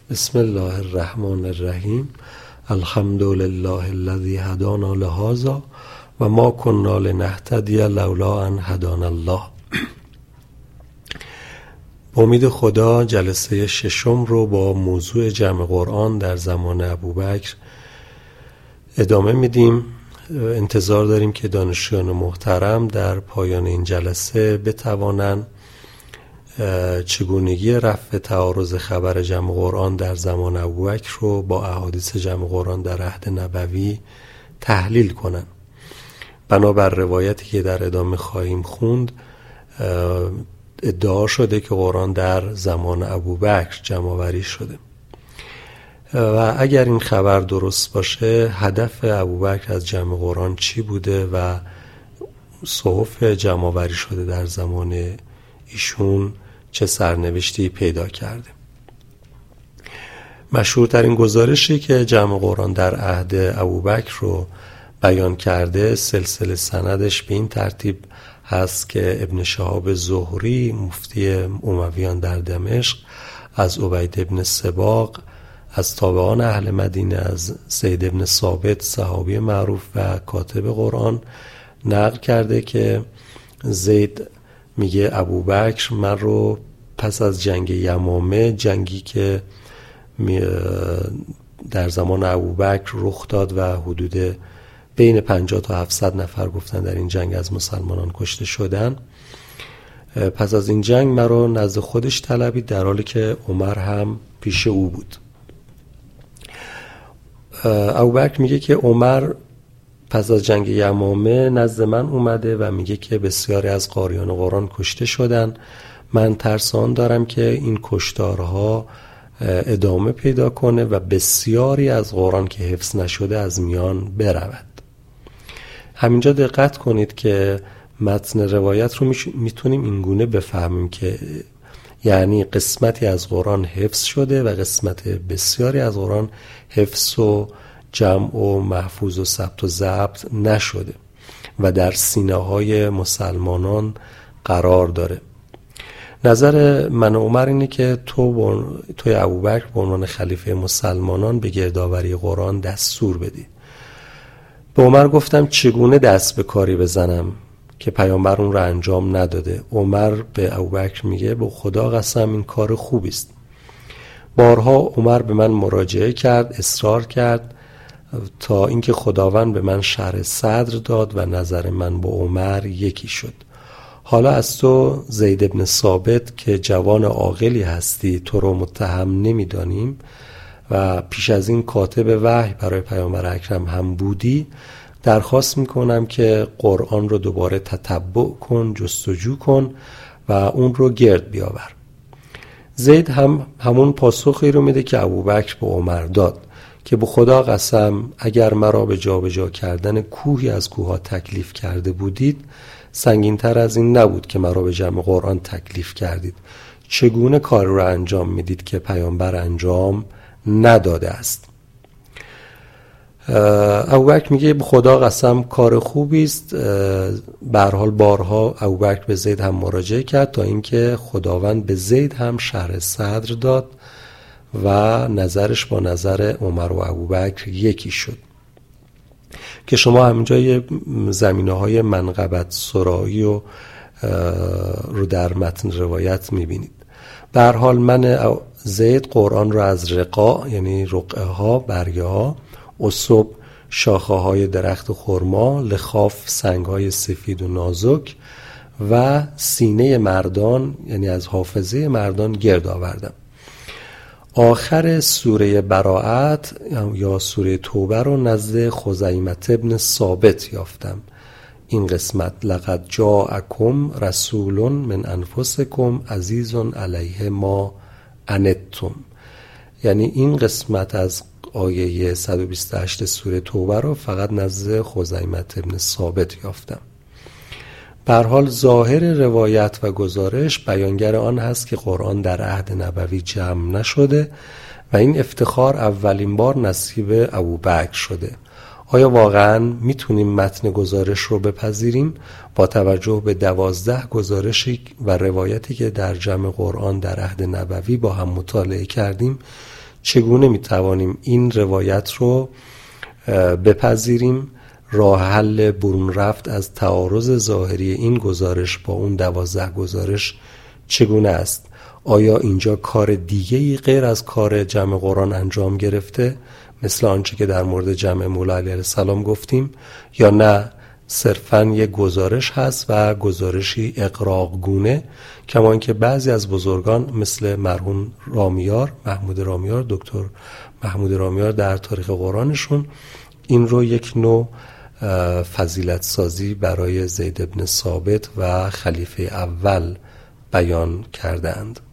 بسم الله الرحمن الرحیم. الحمد لله الذی هدانا لهذا و ما كنا لنهتدی لولا ان هدانا الله. با امید خدا جلسه ششم رو با موضوع جمع قرآن در زمان ابوبکر ادامه میدیم. انتظار داریم که دانشجویان محترم در پایان این جلسه بتوانند چگونگی رفع تعارض خبر جمع قرآن در زمان ابوبکر رو با احادیث جمع قرآن در عهد نبوی تحلیل کنند. بنابر روایتی که در ادامه خواهیم خوند ادعا شده که قرآن در زمان ابوبکر جمع آوری شده و اگر این خبر درست باشه هدف ابوبکر از جمع قرآن چی بوده و صحف جمع آوری شده در زمان ایشون چه سرنوشتی پیدا کرده. مشهورترین گزارشی که جمع قرآن در عهد ابوبکر رو بیان کرده سلسله سندش به این ترتیب هست که ابن شهاب زهری مفتی امویان در دمشق از عبید ابن سباق از تابعان اهل مدینه از زید ابن ثابت صحابی معروف و کاتب قرآن نقل کرده که زید میگه ابوبکر من رو پس از جنگ یمامه، جنگی که در زمان ابوبکر رخ داد و حدود بین 50 تا 700 نفر گفتن در این جنگ از مسلمانان کشته شدن، پس از این جنگ مرا نزد خودش طلبید در حالی که عمر هم پیش او بود. ابوبکر میگه که عمر پس از جنگ یمامه نزد من اومده و میگه که بسیاری از قاریان قرآن کشته شدن. من ترسان دارم که این کشتارها ادامه پیدا کنه و بسیاری از قرآن که حفظ نشده از میان برود. همینجا دقت کنید که متن روایت رو میتونیم اینگونه بفهمیم که یعنی قسمتی از قرآن حفظ شده و قسمت بسیاری از قرآن حفظ و جمع و محفوظ و ثبت و ضبط نشده و در سینه های مسلمانان قرار داره. نظر من و عمر اینه که توی ابوبکر به عنوان خلیفه مسلمانان به گردآوری قرآن دستور بدی. به عمر گفتم چگونه دست به کاری بزنم که پیامبر اون رو انجام نداده. عمر به ابوبکر میگه به خدا قسم این کار خوبی است. بارها عمر به من مراجعه کرد، اصرار کرد تا اینکه خداوند به من شرح صدر داد و نظر من با عمر یکی شد. حالا از تو زید ابن ثابت که جوان عاقلی هستی تو رو متهم نمی‌دانیم و پیش از این کاتب وحی برای پیامبر اکرم هم بودی، درخواست میکنم که قرآن رو دوباره تتبع کن، جستجو کن و اون رو گرد بیاور. زید هم همون پاسخی رو میده که ابوبکر به عمر داد که به خدا قسم اگر مرا به جا کردن کوهی از کوه‌ها تکلیف کرده بودید سنگین‌تر از این نبود که مرا به جمع قرآن تکلیف کردید. چگونه کار رو انجام میدید که پیامبر انجام نداده است؟ ابوبکر میگه به خدا قسم کار خوبی است. به هر حال بارها ابوبکر به زید هم مراجعه کرد تا اینکه خداوند به زید هم شرح صدر داد و نظرش با نظر عمر و ابوبکر یکی شد که شما همینجا زمینه‌های منقبت سرایی و رو در متن روایت میبینید. به هر حال من زید قرآن رو از رقاع یعنی رقعه ها، برگه ها، اصب شاخه های درخت خرما، لخاف سنگ های سفید و نازک و سینه مردان یعنی از حافظه مردان گرد آوردم. آخر سوره براءت یا سوره توبه رو نزد خزیمه ابن ثابت یافتم. این قسمت لقد جاءکم رسول من انفسکم عزیز علیه ما عنتم، یعنی این قسمت از آیه 128 سوره توبه رو فقط نزد خزیمه ابن ثابت یافتم. به هر حال ظاهر روایت و گزارش بیانگر آن هست که قرآن در عهد نبوی جمع نشده و این افتخار اولین بار نصیب ابوبکر شده. آیا واقعاً میتونیم متن گزارش رو بپذیریم؟ با توجه به 12 گزارشی و روایتی که در جمع قرآن در عهد نبوی با هم مطالعه کردیم چگونه میتوانیم این روایت رو بپذیریم؟ راه حل برون رفت از تعارض ظاهری این گزارش با اون 12 گزارش چگونه است؟ آیا اینجا کار دیگه‌ای غیر از کار جمع قرآن انجام گرفته مثل آنچه که در مورد جمع مولا علیه السلام گفتیم، یا نه صرفاً یک گزارش هست و گزارشی اقراق گونه، کما اینکه بعضی از بزرگان مثل مرحوم رامیار، محمود رامیار، دکتر محمود رامیار در تاریخ قرآنشون این رو یک نوع فضیلت سازی برای زید بن ثابت و خلیفه اول بیان کردند.